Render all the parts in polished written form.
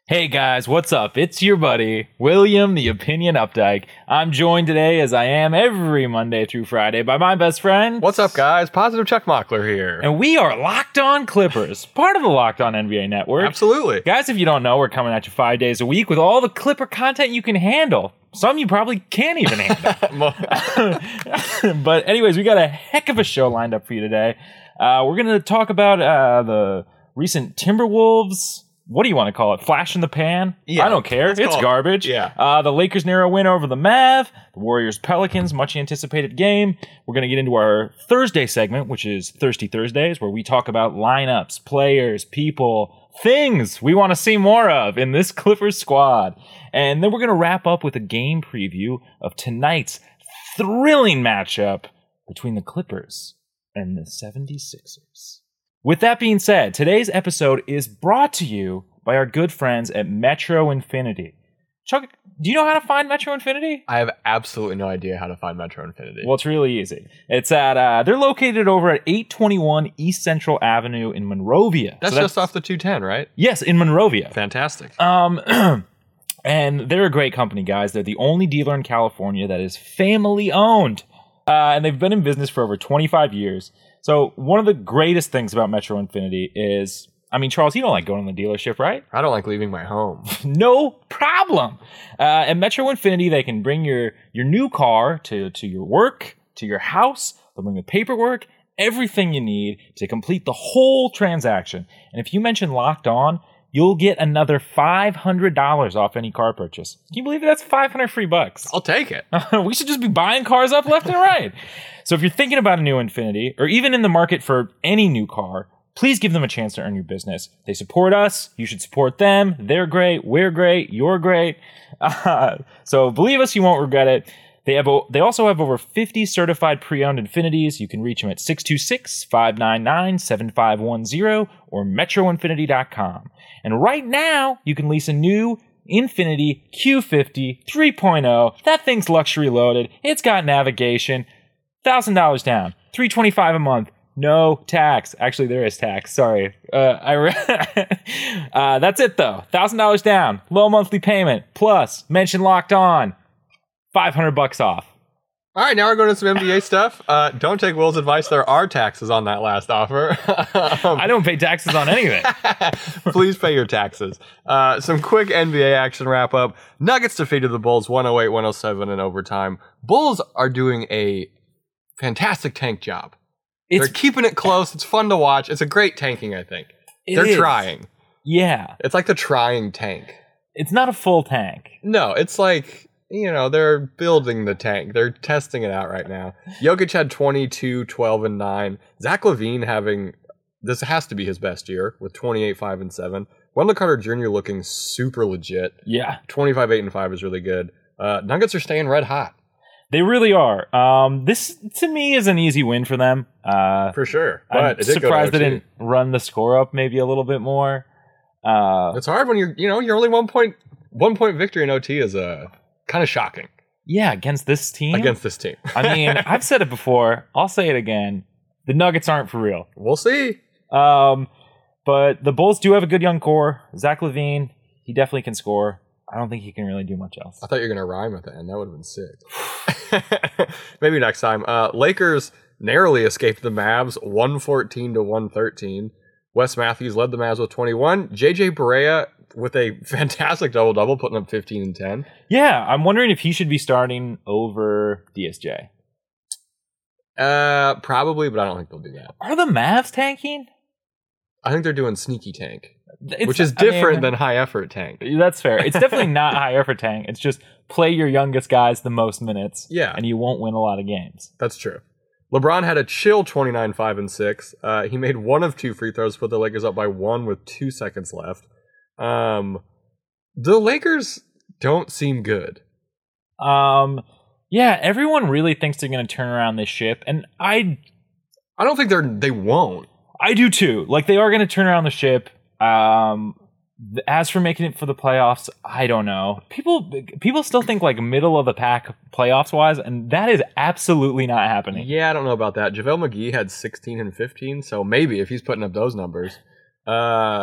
Hey guys, what's up? It's your buddy, William the Opinion Updike. I'm joined today, as I am every Monday through Friday, by my best friend. What's up, guys? Positive Chuck Mockler here. And we are Locked On Clippers, part of the Locked On NBA network. Absolutely. Guys, if you don't know, we're coming at you 5 days a week with all the Clipper content you can handle. Some you probably can't even handle. But anyways, we got a heck of a show lined up for you today. We're going to talk about the recent Timberwolves. What do you want to call it? Flash in the pan? Yeah, I don't care. It's garbage. Yeah. The Lakers narrow win over the Mav. The Warriors-Pelicans, much anticipated game. We're going to get into our Thursday segment, which is Thirsty Thursdays, where we talk about lineups, players, people, things we want to see more of in this Clippers squad. And then we're going to wrap up with a game preview of tonight's thrilling matchup between the Clippers and the 76ers. With that being said, today's episode is brought to you by our good friends at Metro Infinity. Chuck, do you know how to find Metro Infinity? I have absolutely no idea how to find Metro Infinity. Well, it's really easy. It's at they're located over at 821 East Central Avenue in Monrovia. That's just off the 210, right? Yes, in Monrovia. Fantastic. And they're a great company, guys. They're the only dealer in California that is family owned. And they've been in business for over 25 years. So one of the greatest things about Metro Infinity is, I mean, Charles, you don't like going to the dealership, right? I don't like leaving my home. No problem. At Metro Infinity, they can bring your new car to your work, to your house. They'll bring the paperwork, everything you need to complete the whole transaction. And if you mention Locked On, you'll get another $500 off any car purchase. Can you believe it? That's $500 free bucks. I'll take it. We should just be buying cars up left and right. So if you're thinking about a new Infinity, or even in the market for any new car, please give them a chance to earn your business. They support us. You should support them. They're great. We're great. You're great. So believe us, you won't regret it. They also have over 50 certified pre-owned Infinities. You can reach them at 626-599-7510 or metroinfinity.com. And right now, you can lease a new Infinity Q50 3.0. That thing's luxury loaded. It's got navigation. $1,000 down. $325 a month. No tax. Actually, there is tax. Sorry. That's it, though. $1,000 down. Low monthly payment. Plus, mention Locked On. $500 off. All right, now we're going to some NBA stuff. Don't take Will's advice. There are taxes on that last offer. I don't pay taxes on anything. Please pay your taxes. Some quick NBA action wrap up. Nuggets defeated the Bulls 108-107 in overtime. Bulls are doing a fantastic tank job. They're keeping it close. It's fun to watch. It's a great tanking, I think. They're trying. Yeah. It's like the trying tank. It's not a full tank. No, it's like, they're building the tank. They're testing it out right now. Jokic had 22, 12, and 9. Zach LaVine this has to be his best year with 28, 5, and 7. Wendell Carter Jr. looking super legit. Yeah. 25, 8, and 5 is really good. Nuggets are staying red hot. They really are. This, to me, is an easy win for them. For sure. But I'm surprised they didn't run the score up maybe a little bit more. It's hard when you're only 1 point victory in OT is kind of shocking. Yeah, against this team? I mean, I've said it before. I'll say it again. The Nuggets aren't for real. We'll see. But the Bulls do have a good young core. Zach LaVine, he definitely can score. I don't think he can really do much else. I thought you were going to rhyme at the end. That would have been sick. Maybe next time. Lakers narrowly escaped the Mavs 114-113. Wes Matthews led the Mavs with 21. JJ Barea with a fantastic double-double, putting up 15 and 10. Yeah, I'm wondering if he should be starting over DSJ. Probably, but I don't think they'll do that. Are the Mavs tanking? I think they're doing sneaky tank, which is different than high effort tank. That's fair. It's definitely not high effort tank. It's just play your youngest guys the most minutes. Yeah. And you won't win a lot of games. That's true. LeBron had a chill 29, 5, and 6. He made one of 2 free throws, put the Lakers up by 1 with 2 seconds left. The Lakers don't seem good. Yeah, everyone really thinks they're going to turn around this ship, and I don't think they won't. I do too. Like, they are going to turn around the ship. As for making it for the playoffs, I don't know. People still think like middle of the pack playoffs wise, and that is absolutely not happening. Yeah, I don't know about that. JaVale McGee had 16 and 15, so maybe if he's putting up those numbers.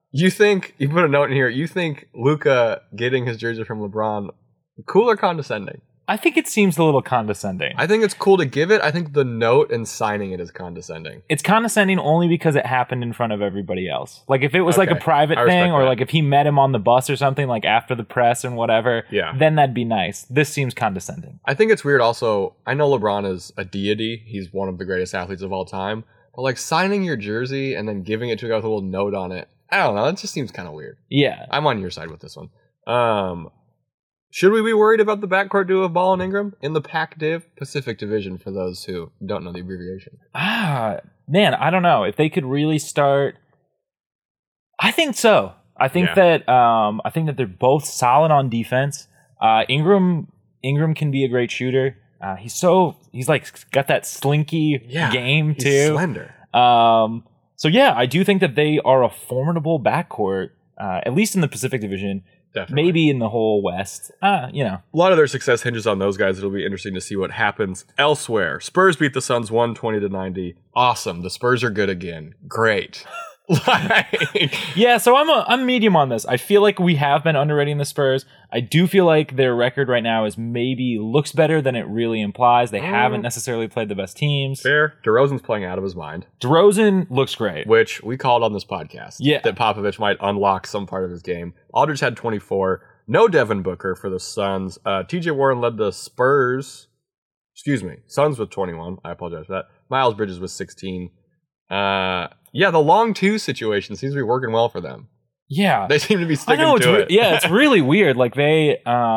You put a note in here, you think Luka getting his jersey from LeBron cool or condescending? I think it seems a little condescending. I think it's cool to give it. I think the note and signing it is condescending. It's condescending only because it happened in front of everybody else. Like if it was like a private I respect thing, or that. like if he met him on the bus or something, like after the press and whatever, Yeah. then that'd be nice. This seems condescending. I think it's weird also. I know LeBron is a deity. He's one of the greatest athletes of all time. But like signing your jersey and then giving it to a guy with a little note on it, I don't know. It just seems kind of weird. Yeah. I'm on your side with this one. Should we be worried about the backcourt duo of Ball and Ingram in the Pac-Div Pacific Division for those who don't know the abbreviation? Man, I don't know if they could really start. I think so. I think that they're both solid on defense. Ingram can be a great shooter. He's like got that slinky game too. He's slender. So yeah, I do think that they are a formidable backcourt, at least in the Pacific Division. Definitely. Maybe in the whole West. A lot of their success hinges on those guys. It'll be interesting to see what happens elsewhere. Spurs beat the Suns 120-90. Awesome. The Spurs are good again. Great. Yeah, so I'm medium on this. I feel like we have been underrating the Spurs. I do feel like their record right now is maybe looks better than it really implies. They haven't necessarily played the best teams. Fair. DeRozan's playing out of his mind. DeRozan looks great. Which we called on this podcast. Yeah. That Popovich might unlock some part of his game. Aldridge had 24. No Devin Booker for the Suns. TJ Warren led the Suns with 21. I apologize for that. Miles Bridges with 16. The long two situation seems to be working well for them. Yeah. They seem to be sticking to it. Yeah, it's really weird. Like the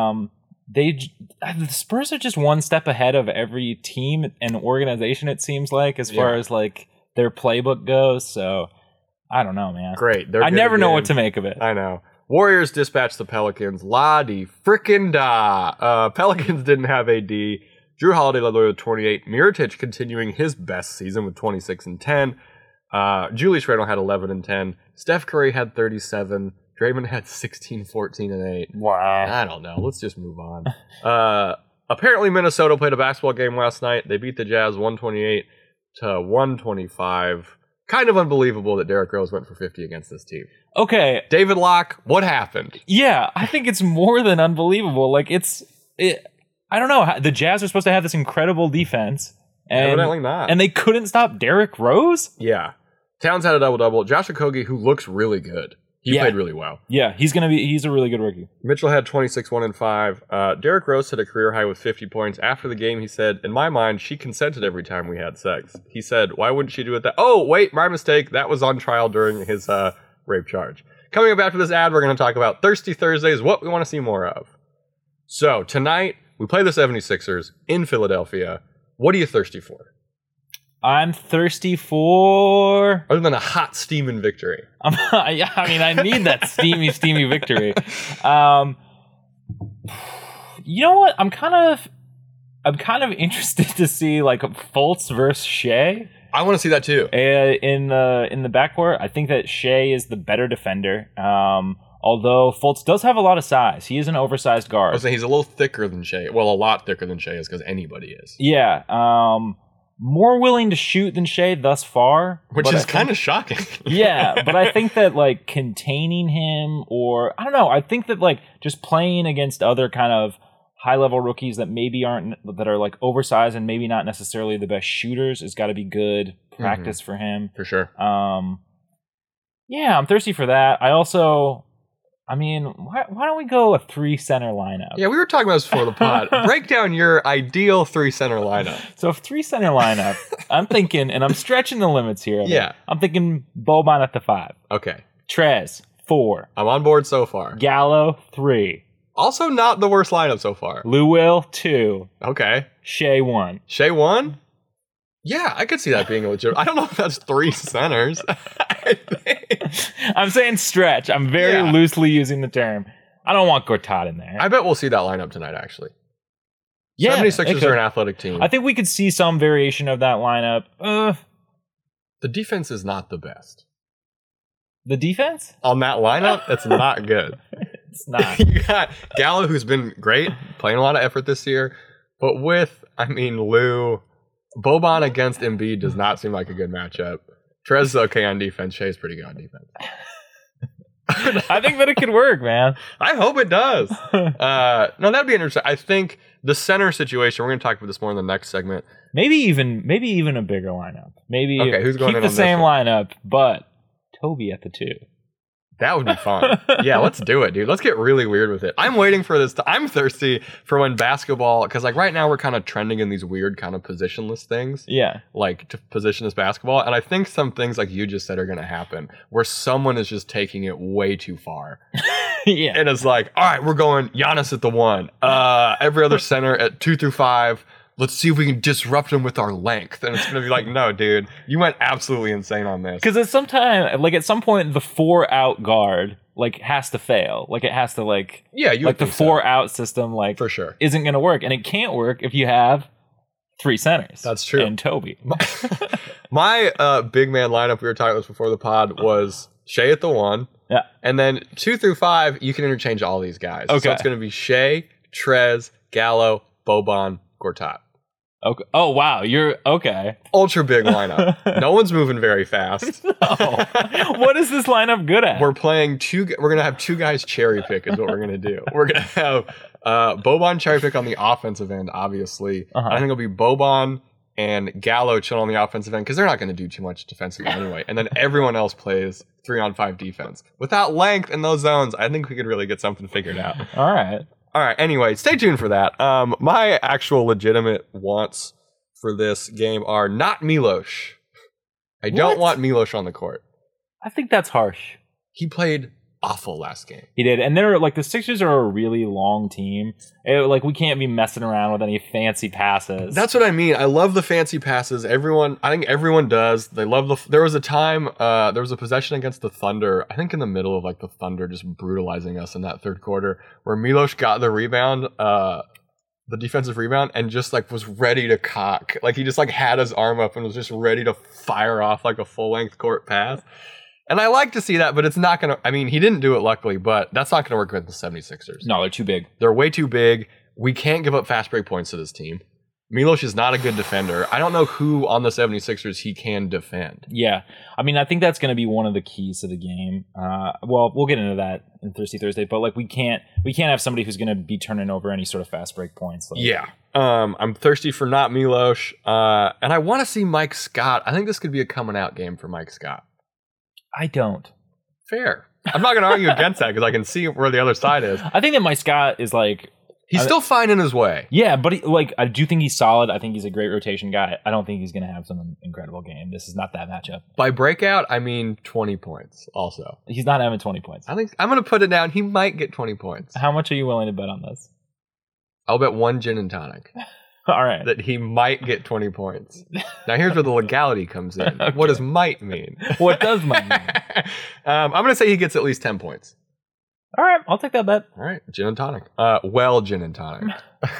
Spurs are just one step ahead of every team and organization, it seems like, as far as like their playbook goes. So I don't know, man. Great. I never know what to make of it. I know. Warriors dispatched the Pelicans. La-di frickin' da. Pelicans didn't have AD. Drew Holiday led the way with 28. Mirotic continuing his best season with 26 and 10. Julius Randle had 11 and 10. Steph Curry had 37. Draymond had 16, 14, and 8. Wow. I don't know. Let's just move on. Apparently, Minnesota played a basketball game last night. They beat the Jazz 128 to 125. Kind of unbelievable that Derrick Rose went for 50 against this team. Okay. David Locke, what happened? Yeah, I think it's more than unbelievable. Like I don't know. The Jazz are supposed to have this incredible defense. And, evidently not. And they couldn't stop Derrick Rose? Yeah. Towns had a double-double. Josh Okogie, who looks really good. He played really well. Yeah, he's a really good rookie. Mitchell had 26, 1 and 5. Derrick Rose hit a career high with 50 points. After the game, he said, "In my mind, she consented every time we had sex." He said, "Why wouldn't she do it that?" Oh, wait, my mistake. That was on trial during his rape charge. Coming up after this ad, we're going to talk about Thirsty Thursdays, what we want to see more of. So, tonight, we play the 76ers in Philadelphia. What are you thirsty for? I'm thirsty for... Other than a hot, steaming victory. I need that steamy victory. You know what? I'm kind of interested to see like Fultz versus Shea. I want to see that too. In the backcourt, I think that Shea is the better defender. Although Fultz does have a lot of size. He is an oversized guard. I was saying he's a little thicker than Shea. Well, a lot thicker than Shea is because anybody is. Yeah. More willing to shoot than Shea thus far. Which is kind of shocking. Yeah, but I think that like containing him or I don't know, I think that like just playing against other kind of high-level rookies that maybe that are like oversized and maybe not necessarily the best shooters has got to be good practice for him. For sure. Yeah, I'm thirsty for that. Why don't we go a 3-center lineup? Yeah, we were talking about this before the pod. Break down your ideal 3-center lineup. So, a 3-center lineup, I'm thinking, and I'm stretching the limits here. Yeah. I'm thinking Boban at the 5. Okay. Trez, 4. I'm on board so far. Gallo, 3. Also not the worst lineup so far. Lou Will, 2. Okay. Shea, 1. Shea, 1? Yeah, I could see that being a legit. I don't know if that's 3 centers. I'm saying stretch. I'm very loosely using the term. I don't want Gortat in there. I bet we'll see that lineup tonight, actually. Yeah, 76ers are an athletic team. I think we could see some variation of that lineup. The defense is not the best. The defense? On that lineup, it's not good. It's not. You got Gallo, who's been great, playing a lot of effort this year. But Lou... Boban against Embiid does not seem like a good matchup. Trez is okay on defense. Shea's pretty good on defense. I think that it could work, man. I hope it does. No, that'd be interesting. I think the center situation, we're going to talk about this more in the next segment. Maybe even a bigger lineup. Maybe who's going keep in the on this same one? lineup, but Toby at the 2. That would be fun. Yeah, let's do it, dude. Let's get really weird with it. I'm waiting for this. I'm thirsty for when basketball, because like right now we're kind of trending in these weird kind of positionless things. Yeah. Like to position as basketball. And I think some things like you just said are going to happen where someone is just taking it way too far. Yeah. And it's like, all right, we're going Giannis at the 1. Every other center at 2 through 5. Let's see if we can disrupt them with our length. And it's going to be like, no, dude, you went absolutely insane on this. Because at some point, the 4-out guard like has to fail. Like it has to yeah, you like the 4-out system like for sure isn't going to work, and it can't work if you have 3 centers. That's true. And Toby. My big man lineup we were talking about this before the pod was Shea at the 1. Yeah. And then 2 through 5, you can interchange all these guys. Okay. So it's going to be Shea, Trez, Gallo, Boban, Gortat. Okay. Oh wow, you're okay. Ultra big lineup. No one's moving very fast. No. What is this lineup good at? We're gonna have 2 guys cherry pick is what we're gonna do. We're gonna have Boban cherry pick on the offensive end, obviously. Uh-huh. I think it'll be Boban and Gallo chill on the offensive end because they're not gonna do too much defensively anyway. And then everyone else plays 3-on-5 defense. Without length in those zones, I think we could really get something figured out. All right. Anyway, stay tuned for that. My actual legitimate wants for this game are not Milos. I don't want Milos on the court. I think that's harsh. He played awful last game. He did. And they're like, the Sixers are a really long team. Like, we can't be messing around with any fancy passes. That's what I mean. I love the fancy passes. I think everyone does. They love there was a time, there was a possession against the Thunder, I think in the middle of like the Thunder just brutalizing us in that third quarter, where Milos got the rebound, the defensive rebound, and just like was ready to cock. Like he just like had his arm up and was just ready to fire off like a full length court pass. And I like to see that, but it's not going to... I mean, he didn't do it, luckily, but that's not going to work with the 76ers. No, they're too big. They're way too big. We can't give up fast break points to this team. Milos is not a good defender. I don't know who on the 76ers he can defend. Yeah. I mean, I think that's going to be one of the keys to the game. Well, we'll get into that in Thirsty Thursday, but like we can't have somebody who's going to be turning over any sort of fast break points. Like, yeah. I'm thirsty for not Milos. And I want to see Mike Scott. I think this could be a coming out game for Mike Scott. I don't. Fair. I'm not going to argue against that because I can see where the other side is. I think that Mike Scott is like... He's still finding his way. Yeah, but I do think he's solid. I think he's a great rotation guy. I don't think he's going to have some incredible game. This is not that matchup. By breakout, I mean 20 points also. He's not having 20 points. I think I'm going to put it down. He might get 20 points. How much are you willing to bet on this? I'll bet 1 gin and tonic. All right. That he might get 20 points. Now here's where the legality comes in. Okay. What does might mean? What does might mean? I'm going to say he gets at least 10 points. All right, I'll take that bet. All right, gin and tonic. Gin and tonic.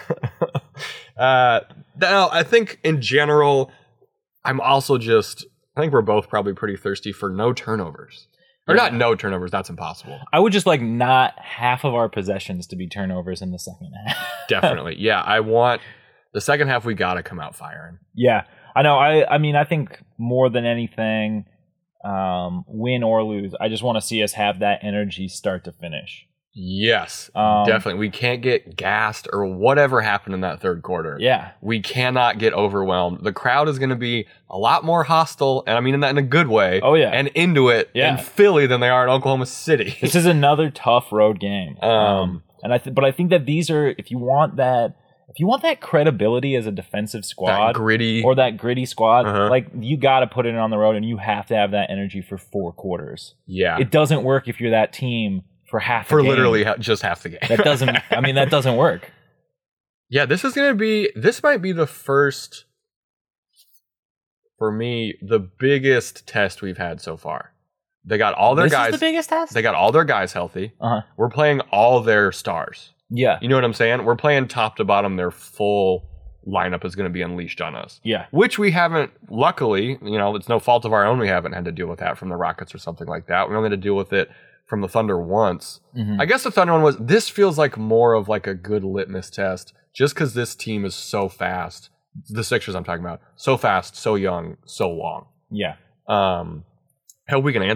Now, I think in general, I think we're both probably pretty thirsty for no turnovers. Or not no turnovers, that's impossible. I would just like not half of our possessions to be turnovers in the second half. Definitely. Yeah, I want the second half, we got to come out firing. Yeah, I know. I mean, I think more than anything, win or lose, I just want to see us have that energy start to finish. Yes, definitely. We can't get gassed or whatever happened in that third quarter. Yeah. We cannot get overwhelmed. The crowd is going to be a lot more hostile, and I mean that in a good way. Oh, yeah. And into it in Philly than they are in Oklahoma City. This is another tough road game. But I think that these are, if you want that credibility as a defensive squad, that gritty squad, like you got to put it on the road, and you have to have that energy for 4 quarters. Yeah. It doesn't work if you're that team for half the game. Literally just half the game. That doesn't work. Yeah, this might be the first, for me, the biggest test we've had so far. They got all their guys. This is the biggest test? They got all their guys healthy. We're playing all their stars. Yeah. You know what I'm saying? We're playing top to bottom. Their full lineup is going to be unleashed on us. Yeah. Which we haven't, luckily, it's no fault of our own. We haven't had to deal with that from the Rockets or something like that. We only had to deal with it from the Thunder once. I guess the Thunder one this feels like more of like a good litmus test just because this team is so fast. The Sixers I'm talking about. So fast, so young, so long. Yeah. Hell, we can answer it.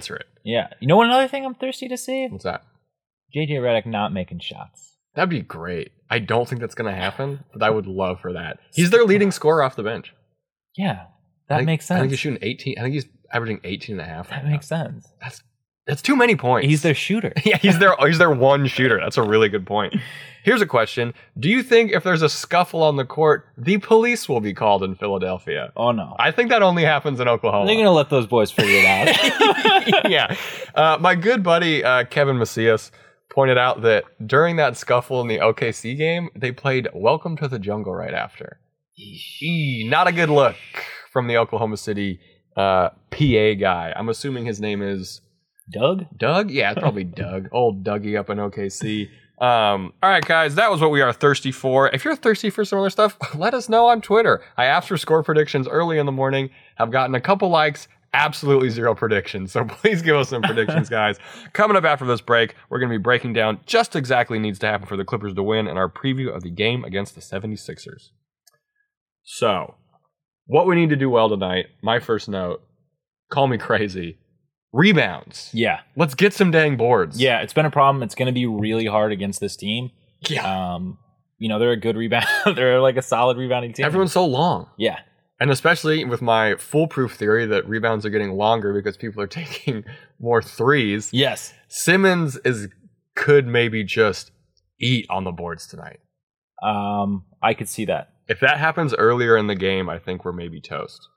Yeah. You know what another thing I'm thirsty to see? What's that? JJ Redick not making shots. That'd be great. I don't think that's going to happen, but I would love for that. He's their leading scorer off the bench. Yeah. That makes sense. I think he's shooting 18. I think he's averaging 18 and a half. That makes sense. That's too many points. He's their shooter. Yeah, he's their one shooter. That's a really good point. Here's a question. Do you think if there's a scuffle on the court, the police will be called in Philadelphia? Oh, no. I think that only happens in Oklahoma. They're going to let those boys figure it out. Yeah. My good buddy, Kevin Macias, pointed out that during that scuffle in the OKC game, they played Welcome to the Jungle right after. Not a good look from the Oklahoma City PA guy. I'm assuming his name is... Doug? Doug? Yeah, it's probably Doug. Old Dougie up in OKC. All right, guys, that was what we are thirsty for. If you're thirsty for some other stuff, let us know on Twitter. I asked for score predictions early in the morning. I've gotten a couple likes, absolutely zero predictions. So please give us some predictions, guys. Coming up after this break, we're going to be breaking down just exactly needs to happen for the Clippers to win in our preview of the game against the 76ers. So, what we need to do well tonight, my first note, call me crazy, rebounds. Yeah. Let's get some dang boards. Yeah, it's been a problem. It's going to be really hard against this team. Yeah. They're a good rebound. They're like a solid rebounding team. Everyone's so long. Yeah. And especially with my foolproof theory that rebounds are getting longer because people are taking more threes. Yes. Simmons could maybe just eat on the boards tonight. I could see that. If that happens earlier in the game, I think we're maybe toast.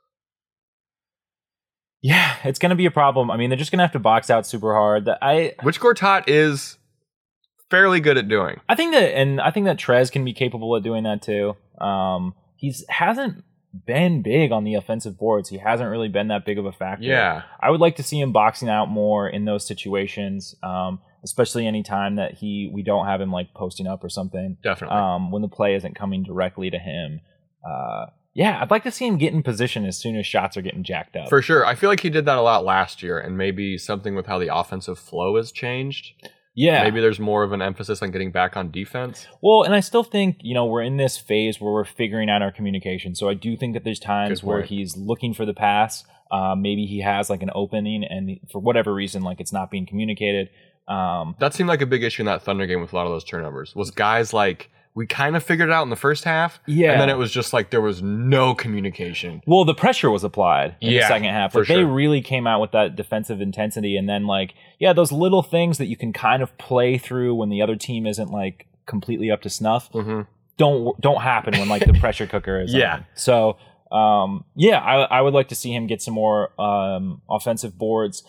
Yeah, it's going to be a problem. I mean, they're just going to have to box out super hard. Which Gortat is fairly good at doing. I think that Trez can be capable of doing that too. He hasn't been big on the offensive boards. He hasn't really been that big of a factor. Yeah. I would like to see him boxing out more in those situations, especially any time that we don't have him like posting up or something. Definitely. When the play isn't coming directly to him. Yeah, I'd like to see him get in position as soon as shots are getting jacked up. For sure. I feel like he did that a lot last year, and maybe something with how the offensive flow has changed. Yeah. Maybe there's more of an emphasis on getting back on defense. Well, and I still think, we're in this phase where we're figuring out our communication. So I do think that there's times where he's looking for the pass. Maybe he has like an opening, and for whatever reason, like it's not being communicated. That seemed like a big issue in that Thunder game with a lot of those turnovers. Was guys like, we kind of figured it out in the first half. Yeah. And then it was just like there was no communication. Well, the pressure was applied in the second half. Like they sure. really came out with that defensive intensity. And then those little things that you can kind of play through when the other team isn't like completely up to snuff don't happen when like the pressure cooker is on. So, I would like to see him get some more offensive boards.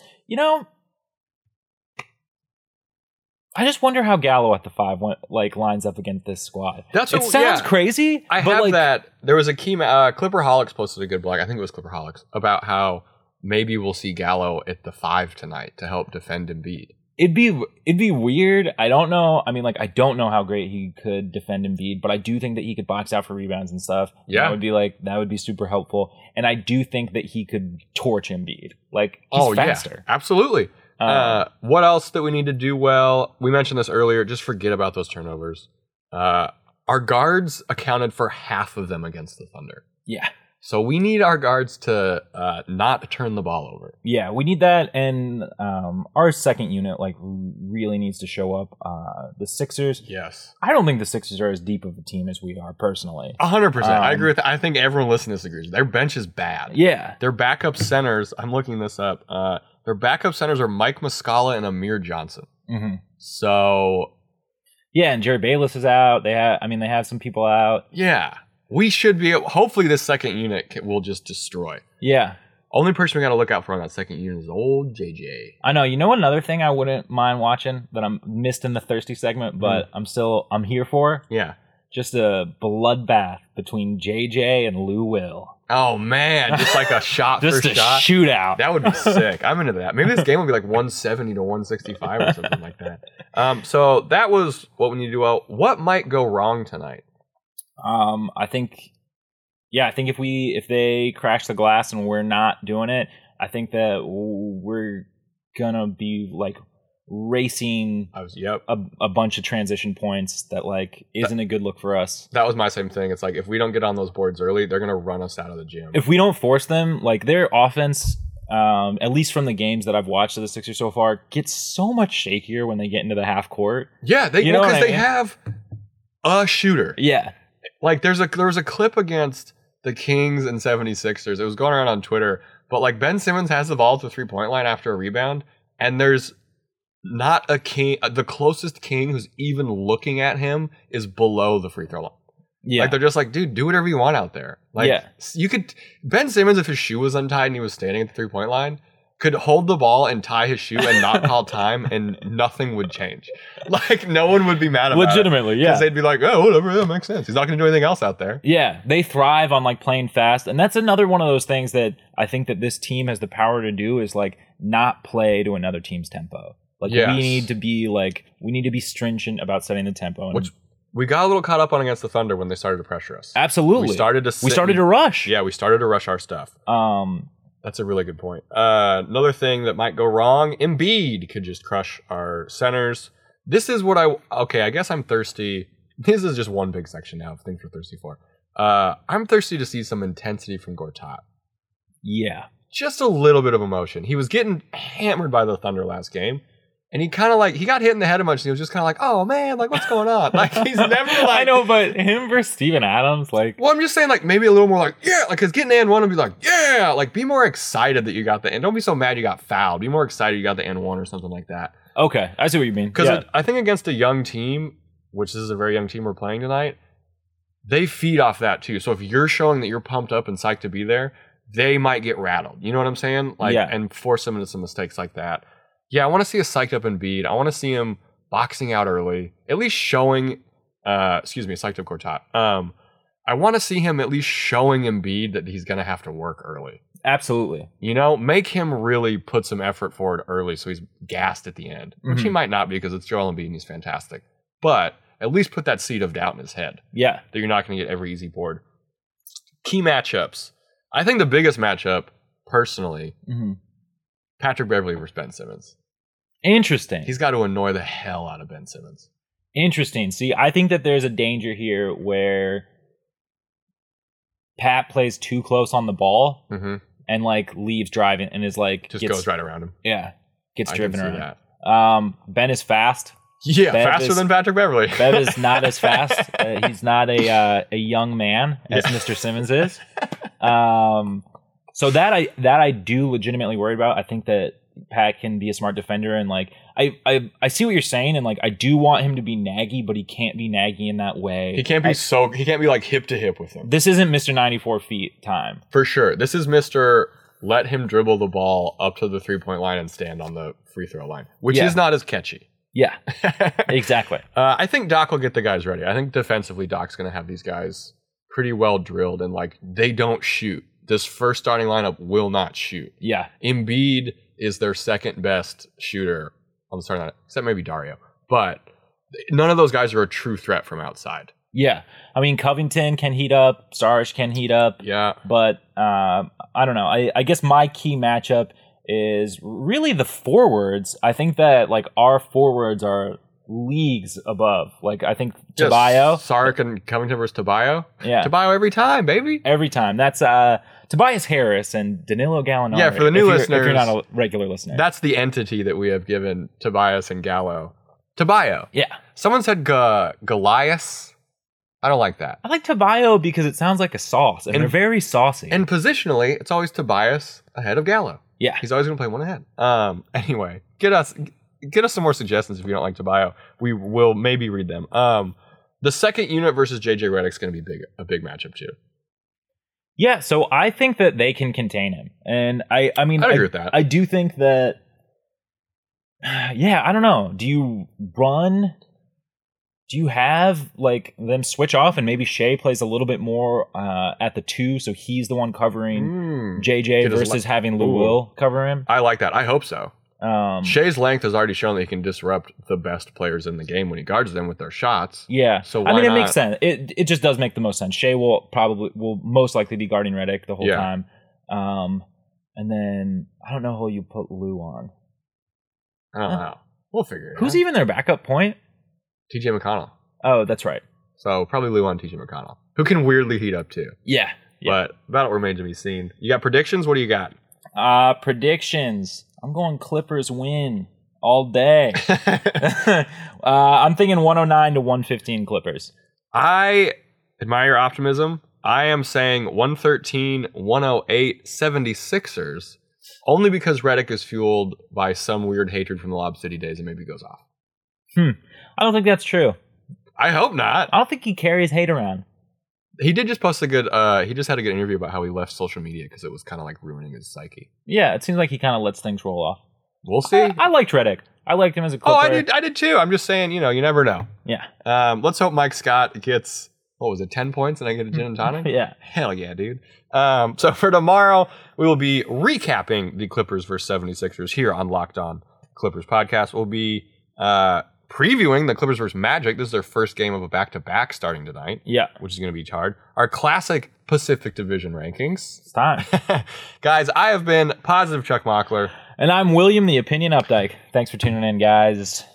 I just wonder how Gallo at the 5 lines up against this squad. It sounds crazy. I have that. There was a key. Clipperholics posted a good blog. I think it was Clipperholics about how maybe we'll see Gallo at the 5 tonight to help defend Embiid. It'd be weird. I don't know. I mean, I don't know how great he could defend Embiid, but I do think that he could box out for rebounds and stuff. Yeah, that would be super helpful. And I do think that he could torch Embiid. He's faster. Yeah, absolutely. What else that we need to do well? We mentioned this earlier. Just forget about those turnovers. Our guards accounted for half of them against the Thunder. Yeah. So we need our guards to not turn the ball over. Yeah, we need that. And our second unit really needs to show up. The Sixers. Yes. I don't think the Sixers are as deep of a team as we are personally. 100%. I agree with that. I think everyone listening disagrees. Their bench is bad. Yeah. Their backup centers, I'm looking this up. Their backup centers are Mike Muscala and Amir Johnson. Mm-hmm. So, yeah, and Jerry Bayless is out. They have some people out. Yeah, we should be. Hopefully, this second unit will just destroy. Yeah. Only person we got to look out for on that second unit is old JJ. I know. You know another thing I wouldn't mind watching that I'm missed in the thirsty segment, but I'm here for. Yeah. Just a bloodbath between JJ and Lou Will. Oh, man. Just like a shot for shot. Just a shootout. That would be sick. I'm into that. Maybe this game will be like 170 to 165 or something like that. So that was what we need to do well. What might go wrong tonight? I think if they crash the glass and we're not doing it, I think that we're going to be racing a bunch of transition points that isn't a good look for us. That was my same thing. It's if we don't get on those boards early, they're going to run us out of the gym. If we don't force them, their offense, at least from the games that I've watched of the Sixers so far, gets so much shakier when they get into the half court. Yeah, because they have a shooter. Yeah. Like there was a clip against the Kings and 76ers. It was going around on Twitter, but like Ben Simmons has the ball at the 3-point line after a rebound, and there's not a king. The closest king who's even looking at him is below the free throw line. Yeah. Like they're just like, dude, do whatever you want out there. Like you could Ben Simmons, if his shoe was untied and he was standing at the 3-point line, could hold the ball and tie his shoe and not call time, and nothing would change. Like no one would be mad about legitimately, it. Yeah. Because they'd be like, oh, whatever, that makes sense. He's not going to do anything else out there. Yeah, they thrive on like playing fast, and that's another one of those things that I think that this team has the power to do is like not play to another team's tempo. Like we need to be stringent about setting the tempo. And which we got a little caught up on against the Thunder when they started to pressure us. Absolutely, we started to rush. Yeah, we started to rush our stuff. That's a really good point. Another thing that might go wrong, Embiid could just crush our centers. This is what I guess I'm thirsty. This is just one big section now of things we're thirsty for. I'm thirsty to see some intensity from Gortat. Yeah. Just a little bit of emotion. He was getting hammered by the Thunder last game. And he kind of like, he got hit in the head a bunch, and he was just kind of like, oh man, like what's going on? Like he's never like. I know, but him versus Steven Adams, like. Well, I'm just saying like maybe a little more like, yeah, like because getting and one and be like, yeah, like be more excited that you got the, and don't be so mad you got fouled. Be more excited you got the and one or something like that. Okay, I see what you mean. Because I think against a young team, which is a very young team we're playing tonight, they feed off that too. So if you're showing that you're pumped up and psyched to be there, they might get rattled. You know what I'm saying? Like, and force them into some mistakes like that. Yeah, I want to see a psyched up Embiid. I want to see him boxing out early, at least showing. Psyched up Gortat. I want to see him at least showing Embiid that he's going to have to work early. Absolutely. You know, make him really put some effort forward early so he's gassed at the end, which he might not be because it's Joel Embiid and he's fantastic. But at least put that seed of doubt in his head. Yeah. That you're not going to get every easy board. Key matchups. I think the biggest matchup, personally, Patrick Beverley versus Ben Simmons. Interesting. He's got to annoy the hell out of Ben Simmons. Interesting. See, I think that there's a danger here where Pat plays too close on the ball and like leaves driving and is like goes right around him. Yeah, gets driven around. That. Ben is fast. Yeah, faster than Patrick Beverley. Bev is not as fast. He's not a young man as Mr. Simmons is. So that I do legitimately worry about. I think that Pat can be a smart defender, and like I see what you're saying, and like I do want him to be naggy, but he can't be naggy in that way. He can't be like hip to hip with him. This isn't Mr. 94 feet time. For sure. This is Mr. Let him dribble the ball up to the 3-point line and stand on the free throw line, which is not as catchy. Yeah, exactly. I think Doc will get the guys ready. I think defensively Doc's going to have these guys pretty well drilled, and like they don't shoot. This first starting lineup will not shoot. Yeah. Embiid is their second best shooter on the starting lineup, except maybe Dario. But none of those guys are a true threat from outside. Yeah. I mean, Covington can heat up. Sarge can heat up. Yeah. But I don't know. I guess my key matchup is really the forwards. I think that like our forwards are leagues above. Like I think Tabayo. Sark and Covington versus Tabayo. Yeah. Tabayo every time, baby. Every time. That's Tobias Harris and Danilo Gallinari. Yeah, for the new listeners. If you're not a regular listener. That's the entity that we have given Tobias and Gallo. Tabayo. Yeah. Someone said Goliath. I don't like that. I like Tabayo because it sounds like a sauce, and they're very saucy. And positionally, it's always Tobias ahead of Gallo. Yeah. He's always going to play one ahead. Anyway, get us some more suggestions if you don't like Tabayo. We will maybe read them. The second unit versus JJ Redick is going to be a big matchup too. Yeah, so I think that they can contain him. And I mean, I agree with that. I do think that, I don't know. Do you run? Do you have like them switch off and maybe Shea plays a little bit more at the 2, so he's the one covering JJ versus having Lou Will cover him? I like that. I hope so. Shea's length has already shown that he can disrupt the best players in the game when he guards them with their shots. Yeah. So I mean, it makes sense. It just does make the most sense. Shea will most likely be guarding Redick the whole time. And then I don't know who you put Lou on. I don't know. We'll figure it out. Who's even their backup point? TJ McConnell. Oh, that's right. So probably Lou on TJ McConnell, who can weirdly heat up too. Yeah. But that remains to be seen. You got predictions? What do you got? Predictions. I'm going Clippers win all day. I'm thinking 109 to 115 Clippers. I admire your optimism. I am saying 113-108 76ers, only because Redick is fueled by some weird hatred from the Lob City days and maybe goes off. I don't think that's true. I hope not. I don't think he carries hate around. He did just post a good, he just had a good interview about how he left social media because it was kind of like ruining his psyche. Yeah, it seems like he kind of lets things roll off. We'll see. I liked Redick. I liked him as a Clipper. I did too. I'm just saying, you never know. Yeah. Let's hope Mike Scott gets, 10 points and I get a gin and tonic? Yeah. Hell yeah, dude. So for tomorrow, we will be recapping the Clippers versus 76ers here on Locked On Clippers podcast. We'll be previewing the Clippers versus Magic. This is their first game of a back-to-back starting tonight. Yeah. Which is going to be hard. Our classic Pacific Division rankings. It's time. Guys, I have been Positive Chuck Mockler. And I'm William, the Opinion Updike. Thanks for tuning in, guys.